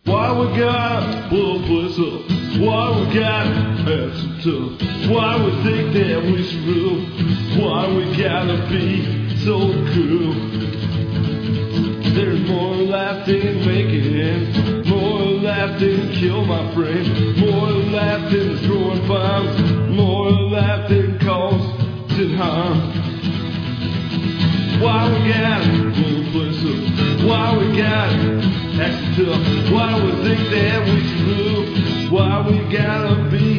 Why we gotta blow a place up? Why we gotta have some tough? Why we think that we should rule? Why we gotta be so cruel? There's more life than making, more life than kill my friend, more life than destroying farms, more life than causing harm. Why we gotta blow a place up? Why we gotta act tough? Why we think that we should rule? Why we gotta be